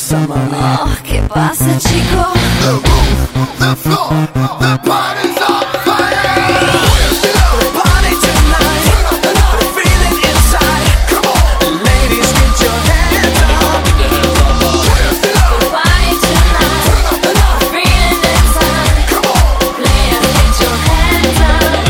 pasa, mami? Oh, ¿qué pasa, chico? The roof, the floor, the party's on fire. Where's the love? Party tonight. Turn up the light. The feeling inside. Come on. Ladies, get your hands up. Where's the love? Party tonight. Turn up the light. Feeling inside. Come on. Players, get your hands up.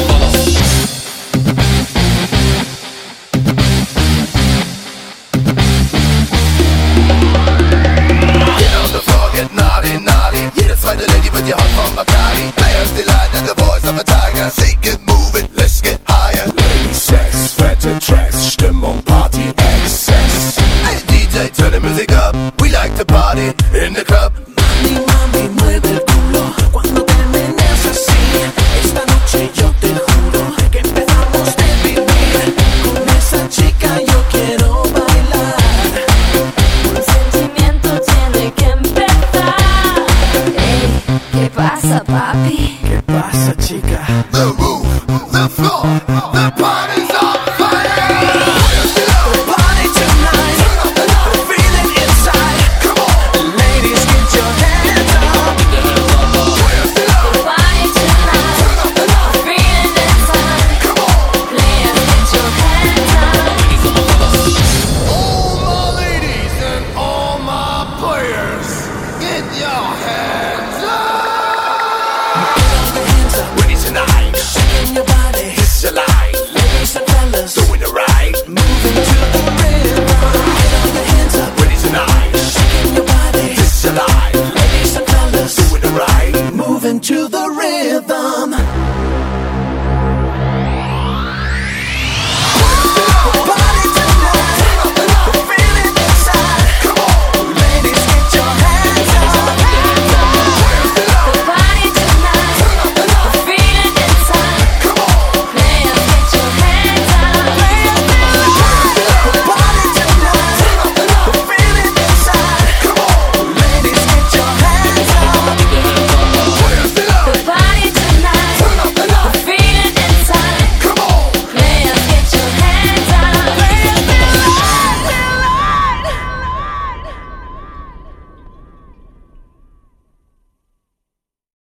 Get on the floor, get naughty, naughty. Jede zweite Lady wird hier hot vom Bacardi. Players delight and the voice of a tiger. Shake it, move it, let's get higher. Lady Sex, fette Tracks, Stimmung, Party, Excess. Hey DJ, turn the music up. We like to party in the club.